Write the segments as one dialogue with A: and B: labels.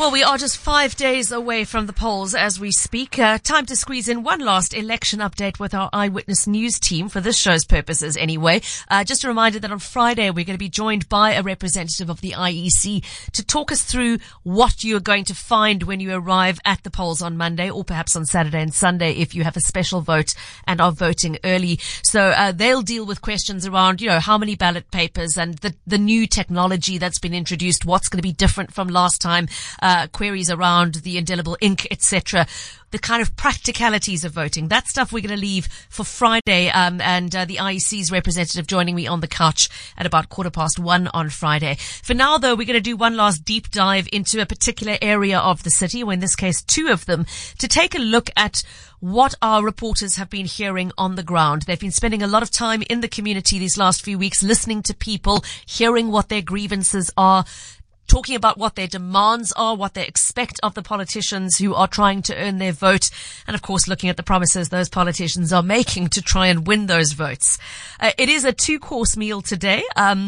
A: Well, we are just 5 days away from the polls as we speak. Time to squeeze in one last election update with our Eyewitness News team for this show's purposes anyway. Just a reminder that on Friday we're going to be joined by a representative of the IEC to talk us through what you're going to find when you arrive at the polls on Monday, or perhaps on Saturday and Sunday if you have a special vote and are voting early. So they'll deal with questions around, how many ballot papers and the new technology that's been introduced, what's going to be different from last time, queries around the indelible ink, etc. The kind of practicalities of voting. That stuff we're going to leave for Friday, and the IEC's representative joining me on the couch at about 1:15 on Friday. For now, though, we're going to do one last deep dive into a particular area of the city, or in this case, two of them, to take a look at what our reporters have been hearing on the ground. They've been spending a lot of time in the community these last few weeks, listening to people, hearing what their grievances are, talking about what their demands are, what they expect of the politicians who are trying to earn their vote, and of course looking at the promises those politicians are making to try and win those votes. It is a 2-course meal today.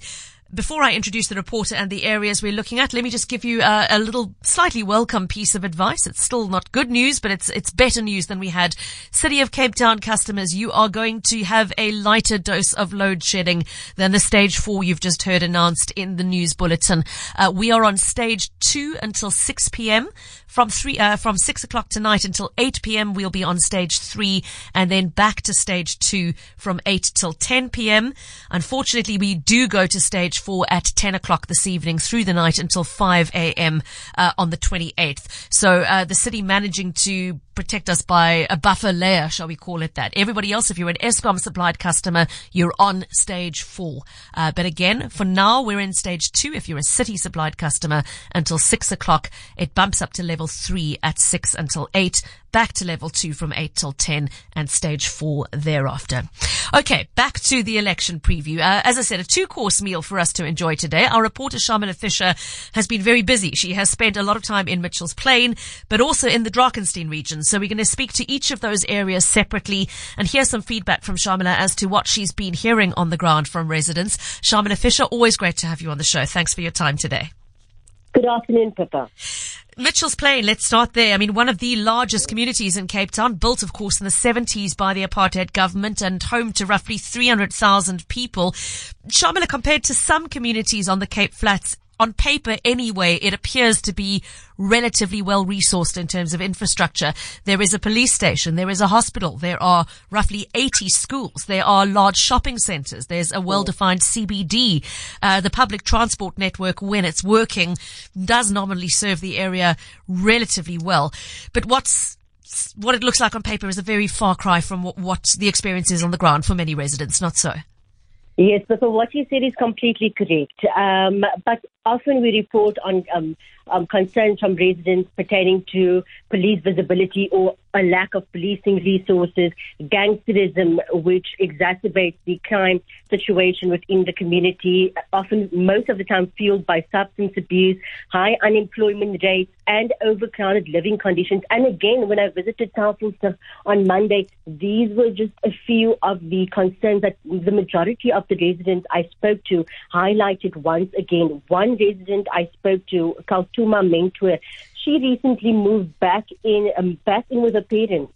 A: Before I introduce the reporter and the areas we're looking at, let me just give you a little slightly welcome piece of advice. It's still not good news, but it's better news than we had. City of Cape Town customers, you are going to have a lighter dose of load shedding than the stage 4 you've just heard announced in the news bulletin. We are on stage 2 until 6 p.m. From 6 o'clock tonight until 8 p.m. we'll be on stage 3, and then back to stage 2 from 8 till 10 p.m. Unfortunately, we do go to stage 4 at 10 o'clock this evening through the night until 5 a.m. On the 28th. So the city managing to protect us by a buffer layer, shall we call it that. Everybody else, if you're an Eskom supplied customer, you're on stage 4. But again, for now, we're in stage 2 if you're a city supplied customer until 6 o'clock. It bumps up to level 3 at 6 until 8, back to level 2 from 8 till 10, and stage 4 thereafter. Okay, back to the election preview. As I said, a 2-course meal for us to enjoy today. Our reporter Shamila Fisher has been very busy. She has spent a lot of time in Mitchells Plain, but also in the Drakensberg region. So we're going to speak to each of those areas separately and hear some feedback from Shamila as to what she's been hearing on the ground from residents. Shamila Fisher, always great to have you on the show. Thanks for your time today.
B: Good afternoon, Pippa.
A: Mitchells Plain, let's start there. I mean, one of the largest communities in Cape Town, built, of course, in the 70s by the apartheid government and home to roughly 300,000 people. Shamila, compared to some communities on the Cape Flats, on paper anyway, it appears to be relatively well resourced in terms of infrastructure. There is a police station, there is a hospital, there are roughly 80 schools, there are large shopping centres, there's a well-defined CBD. The public transport network, when it's working, does nominally serve the area relatively well. But what it looks like on paper is a very far cry from what the experience is on the ground for many residents, not so?
B: Yes, but what you said is completely correct. But often we report on concerns from residents pertaining to police visibility or a lack of policing resources, gangsterism, which exacerbates the crime situation within the community, often most of the time fueled by substance abuse, high unemployment rates, and overcrowded living conditions. And again, when I visited Tafelsig on Monday, these were just a few of the concerns that the majority of the residents I spoke to highlighted once again. One resident I spoke to, Kaltuma Mentwe, she recently moved back in with her parents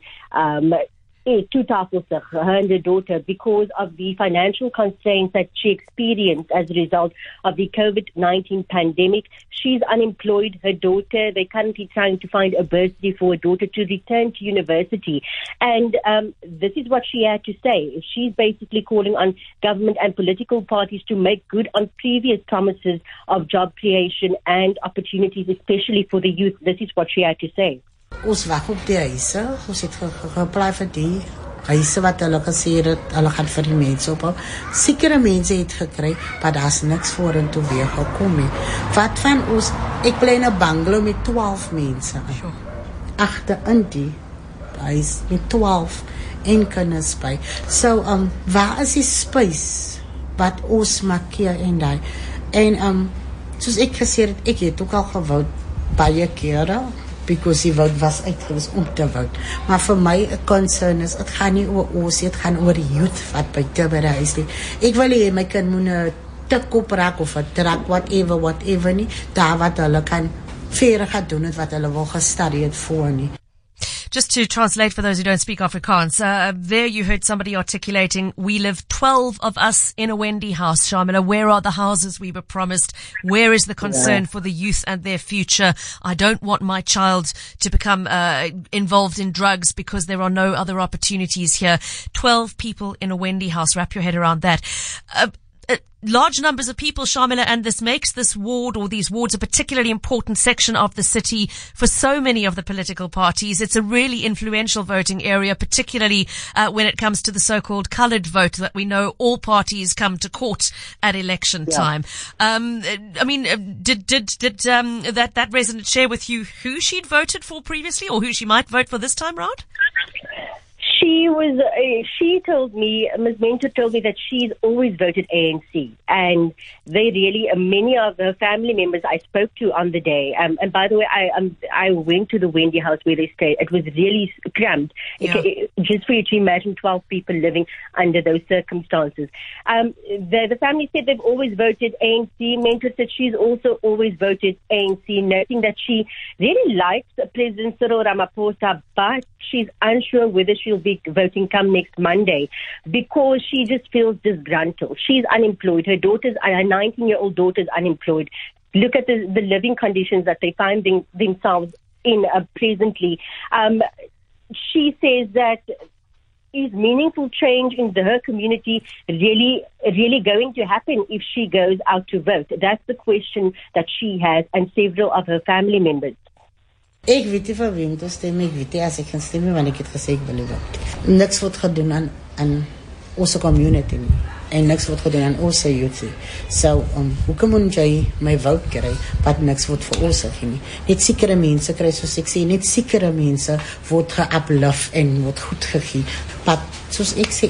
B: to Tafelsig, her and her daughter, because of the financial constraints that she experienced as a result of the COVID-19 pandemic. She's unemployed. Her daughter, they're currently trying to find a bursary for her daughter to return to university. And this is what she had to say. She's basically calling on government and political parties to make good on previous promises of job creation and opportunities, especially for the youth. This is what she had to say.
C: Ons wag op die huise, ons het geplaai vir die huise wat hulle gesê het, hulle gaan vir die mense ophou. Sekere mense het gekry, maar daar's niks vorentoe weer gekom nie. Wat van ons, ek bly in 'n bungalow met 12 mense. Agter in die huis met 12 en kinders by. So, waar is die space wat ons markeer en daai? En, soos ek gesê het, ek het ook al gewou baie kere, because die vote was uitgewis om te vote. Maar vir my 'n concern is, het gaan nie oor ons, het gaan oor die youth wat by te by die huis nie. Ek wil hê my kind moet te kop raak of 'n trak, whatever nie, daar wat hulle kan verder gaan doen het wat hulle wil gestudy het voor nie.
A: Just to translate for those who don't speak Afrikaans, there you heard somebody articulating, we live 12 of us in a Wendy house, Sharmila. Where are the houses we were promised? Where is the concern for the youth and their future? I don't want my child to become involved in drugs because there are no other opportunities here. 12 people in a Wendy house. Wrap your head around that. Large numbers of people, Sharmila, and this makes this ward or these wards a particularly important section of the city for so many of the political parties. It's a really influential voting area, particularly when it comes to the so-called coloured vote that we know all parties come to court at election time. I mean, did that resident share with you who she'd voted for previously or who she might vote for this time round?
B: She told me, Ms. Mentor told me that she's always voted ANC, and they really, many of her family members I spoke to on the day, and by the way, I went to the Wendy house where they stayed. It was really cramped.
A: Yeah.
B: Just for you to imagine 12 people living under those circumstances. The family said they've always voted ANC. Mentor said she's also always voted ANC, noting that she really likes President Cyril Ramaphosa, but she's unsure whether she'll be voting come next Monday because she just feels disgruntled. She's unemployed. Her 19-year-old daughter's unemployed. Look at the living conditions that they find themselves in presently. She says that is meaningful change in her community really going to happen if she goes out to vote? That's the question that she has and several of her family members.
C: Ek weet nie vir wie moet stem, ek weet nie as ek gaan stem nie, want ek het gesê ek wil nie vote. Niks word gedoen aan ons community nie. En niks word gedoen aan ons youth. So, hoekom moet jy my vote kry, wat niks word vir ons nie? Net sekere mense kry, soos ek sê, net sekere mense word ge-uplift en word goed gegee. Maar soos ek sê,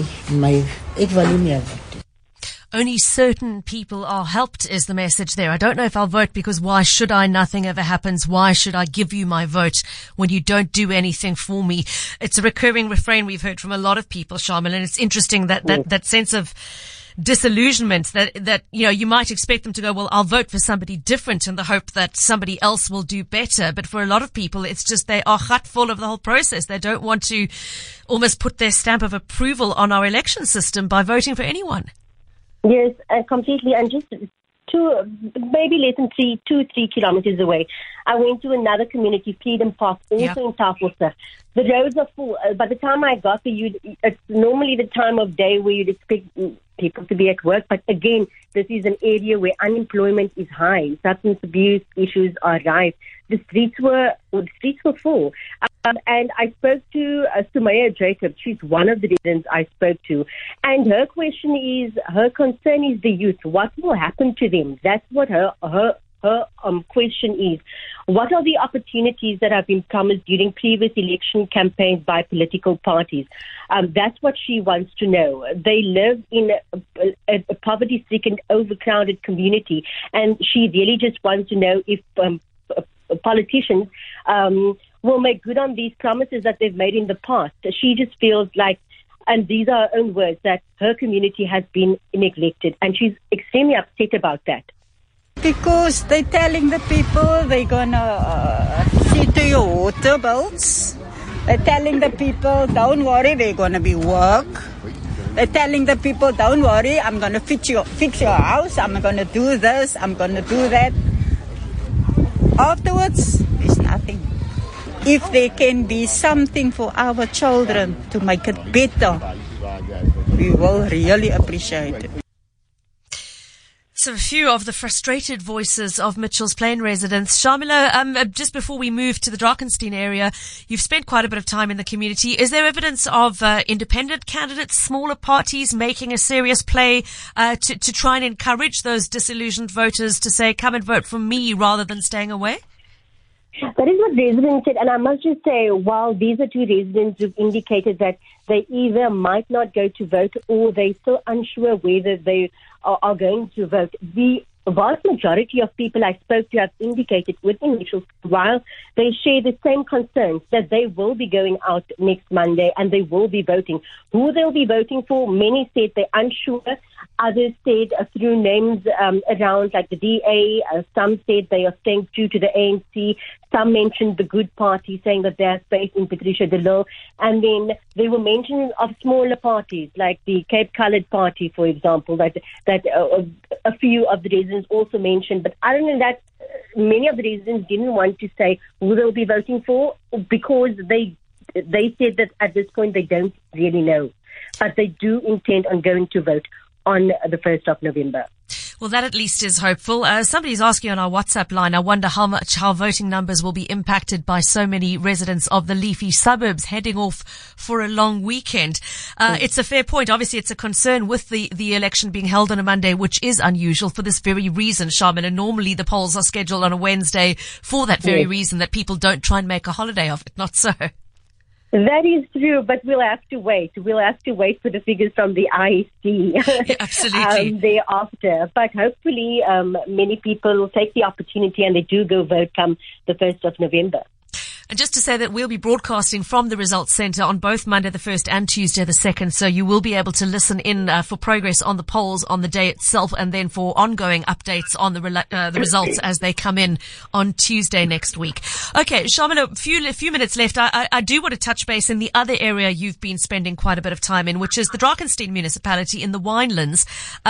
C: ek wil nie meer vote.
A: Only certain people are helped is the message there. I don't know if I'll vote because why should I? Nothing ever happens. Why should I give you my vote when you don't do anything for me? It's a recurring refrain we've heard from a lot of people, Sharmila, and it's interesting that sense of disillusionment that, you know, you might expect them to go, well, I'll vote for somebody different in the hope that somebody else will do better. But for a lot of people, it's just they are full of the whole process. They don't want to almost put their stamp of approval on our election system by voting for anyone.
B: Yes, completely. And just maybe less than 2-3 kilometers away, I went to another community, Freedom Park, also in Tafelsig. The roads are full. By the time I got there, it's normally the time of day where you'd expect people to be at work. But again, this is an area where unemployment is high. Substance abuse issues are rife. The streets were full. And I spoke to Sumaya Jacob. She's one of the residents I spoke to. And her concern is the youth. What will happen to them? That's what her question is. What are the opportunities that have been promised during previous election campaigns by political parties? That's what she wants to know. They live in a poverty-stricken, overcrowded community, and she really just wants to know if politicians will make good on these promises that they've made in the past. She just feels like, and these are her own words, that her community has been neglected, and she's extremely upset about that.
D: Because they're telling the people they're gonna see to your water bills. They're telling the people, don't worry, they're gonna be work. They're telling the people, don't worry, I'm gonna fix your house, I'm gonna do this, I'm gonna do that. Afterwards, there's nothing. If there can be something for our children to make it better, we will really appreciate it.
A: So a few of the frustrated voices of Mitchell's Plain residents. Sharmila, just before we move to the Drakensberg area, you've spent quite a bit of time in the community. Is there evidence of independent candidates, smaller parties making a serious play to try and encourage those disillusioned voters to say, come and vote for me rather than staying away?
B: That is what residents said, and I must just say, while these are two residents who've indicated that they either might not go to vote or they're still unsure whether they are going to vote, the vast majority of people I spoke to have indicated within Mitchell, while they share the same concerns, that they will be going out next Monday and they will be voting. Who they'll be voting for, many said they're unsure. Others said threw names around, like the DA. Some said they are staying true to the ANC. Some mentioned the Good Party, saying that they have faith in Patricia de Lille. And then they were mentioning of smaller parties, like the Cape Coloured Party, for example, that a few of the residents also mentioned. But other than that, many of the residents didn't want to say who they'll be voting for, because they said that at this point they don't really know. But they do intend on going to vote on the 1st of November.
A: Well, that at least is hopeful. Somebody's asking on our WhatsApp line, I wonder how voting numbers will be impacted by so many residents of the leafy suburbs heading off for a long weekend. It's a fair point. Obviously, it's a concern with the election being held on a Monday, which is unusual for this very reason, Sharmila. And normally the polls are scheduled on a Wednesday for that very reason, that people don't try and make a holiday of it. Not so.
B: That is true, but we'll have to wait. We'll have to wait for the figures from the IEC.
A: Yeah, absolutely.
B: Thereafter. But hopefully, many people will take the opportunity and they do go vote come the 1st of November.
A: And just to say that we'll be broadcasting from the Results Centre on both Monday the 1st and Tuesday the 2nd. So you will be able to listen in for progress on the polls on the day itself, and then for ongoing updates on the results as they come in on Tuesday next week. Okay, Sharmila, a few minutes left. I do want to touch base in the other area you've been spending quite a bit of time in, which is the Drakensberg municipality in the Winelands.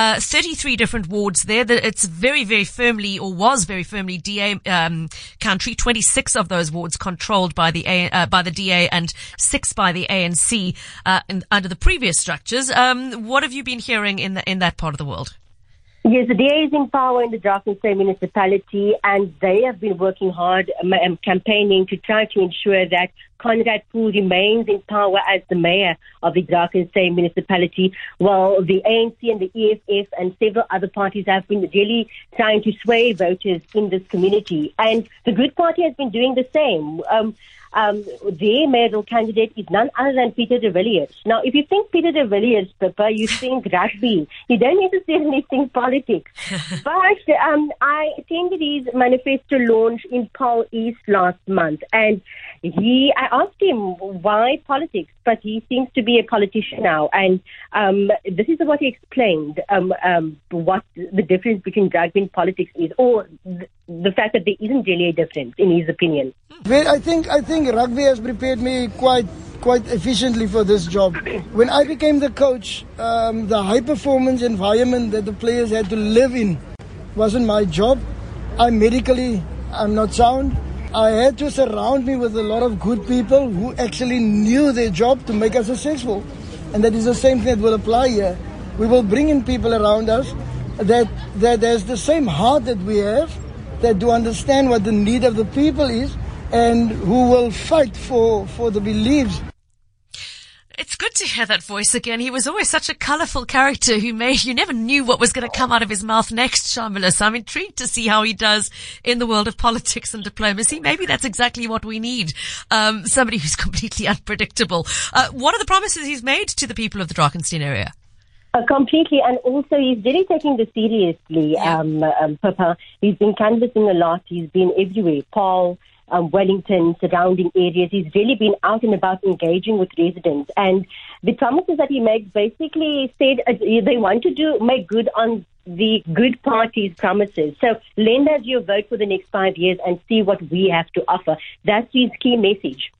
A: 33 different wards there. It's very, very firmly, or was very firmly, DA country. 26 of those wards controlled by the DA and 6 by the ANC under the previous structures. What have you been hearing in that part of the world?
B: Yes, the DA is in power in the Drakensberg municipality, and they have been working hard campaigning to try to ensure that Conrad Pool remains in power as the mayor of the Drakensberg municipality, while the ANC and the EFF and several other parties have been really trying to sway voters in this community. And the Good Party has been doing the same. Their mayoral candidate is none other than Peter de Villiers. Now, if you think Peter de Villiers, Pippa, you think rugby. You don't necessarily think politics. But I attended his manifesto launch in Paarl East last month, and I asked him why politics, but he seems to be a politician now. And this is what he explained, what the difference between rugby and politics is, or the fact that there isn't really a difference, in his opinion.
E: Well, I think rugby has prepared me quite efficiently for this job. When I became the coach, the high performance environment that the players had to live in wasn't my job. I'm not sound. I had to surround me with a lot of good people who actually knew their job to make us successful. And that is the same thing that will apply here. We will bring in people around us that has the same heart that we have, that do understand what the need of the people is, and who will fight for the beliefs.
A: It's good to hear that voice again. He was always such a colourful character you never knew what was going to come out of his mouth next, Sharmila. So I'm intrigued to see how he does in the world of politics and diplomacy. Maybe that's exactly what we need. Somebody who's completely unpredictable. What are the promises he's made to the people of the Drakensberg area?
B: Completely, and also he's really taking this seriously, Pippa. He's been canvassing a lot. He's been everywhere. Paarl, Wellington, surrounding areas. He's really been out and about engaging with residents. And the promises that he makes basically said they want to make good on the Good Party's promises. So lend us your vote for the next 5 years and see what we have to offer. That's his key message.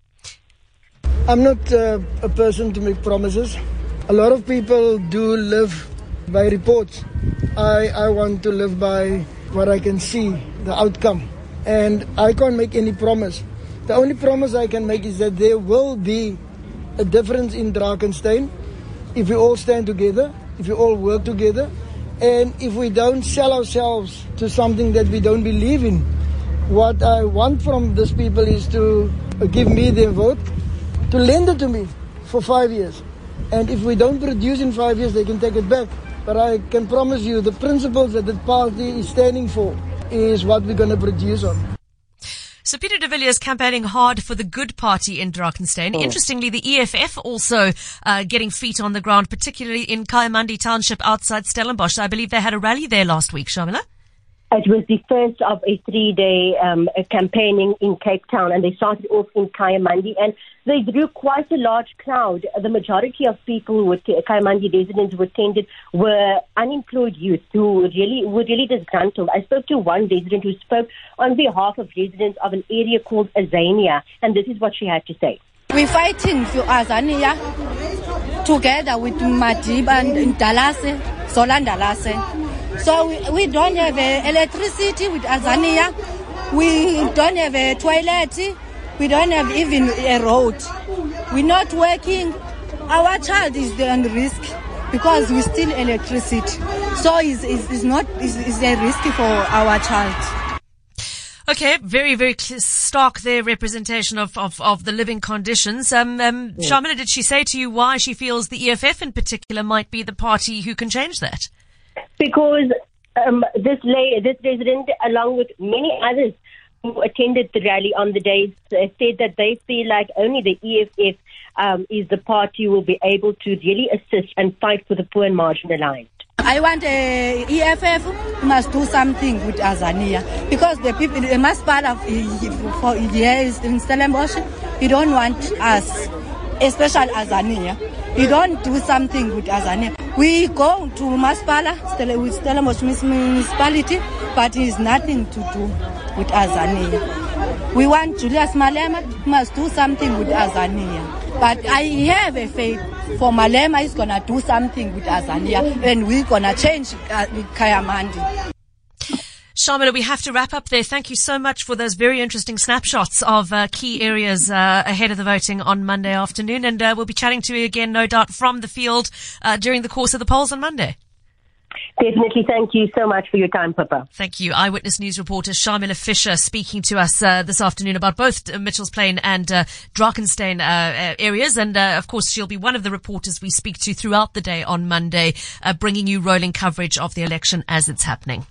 E: I'm not a person to make promises. A lot of people do live by reports. I want to live by what I can see, the outcome. And I can't make any promise. The only promise I can make is that there will be a difference in Drakensberg if we all stand together, if we all work together, and if we don't sell ourselves to something that we don't believe in. What I want from these people is to give me their vote, to lend it to me for 5 years. And if we don't produce in 5 years, they can take it back. But I can promise you the principles that the party is standing for is what we're going to produce on.
A: So Peter de Villiers campaigning hard for the Good Party in Drakensberg. Interestingly, the EFF also getting feet on the ground, particularly in Kayamandi Township outside Stellenbosch. I believe they had a rally there last week, Sharmila.
B: It was the first of a 3-day campaigning in Cape Town, and they started off in Kayamandi, and they drew quite a large crowd. The majority of people who were Kayamandi residents who attended were unemployed youth who were really disgruntled. I spoke to one resident who spoke on behalf of residents of an area called Azania, and this is what she had to say.
F: We're fighting for Azania together with Madiba and Dalase, Zola Dalase. So we don't have electricity with Azania. We don't have a toilet. We don't have even a road. We're not working. Our child is on risk because we steal electricity. So it's a risk for our child.
A: Okay, very, very stark there representation of the living conditions. Shamila, did she say to you why she feels the EFF in particular might be the party who can change that?
B: Because this resident, along with many others who attended the rally on the day, said that they feel like only the EFF is the party who will be able to really assist and fight for the poor and marginalized.
F: I want EFF must do something with Azania because the people, the Masipala for years in Stellenbosch, you don't want us, especially Azania. You don't do something with Azania. We go to Masipala with Stellenbosch municipality, but it has nothing to do with Azania. We want Julius Malema must do something with Azania. But I have a faith for Malema. He's going to do something with Azania and we're going to change Kayamandi.
A: Shamila, we have to wrap up there. Thank you so much for those very interesting snapshots of key areas ahead of the voting on Monday afternoon. And we'll be chatting to you again, no doubt, from the field during the course of the polls on Monday.
B: Definitely. Thank you so much for your time, Pippa.
A: Thank you. Eyewitness News reporter Shamila Fisher speaking to us this afternoon about both Mitchell's Plain and Drakenstein areas. And, of course, she'll be one of the reporters we speak to throughout the day on Monday, bringing you rolling coverage of the election as it's happening.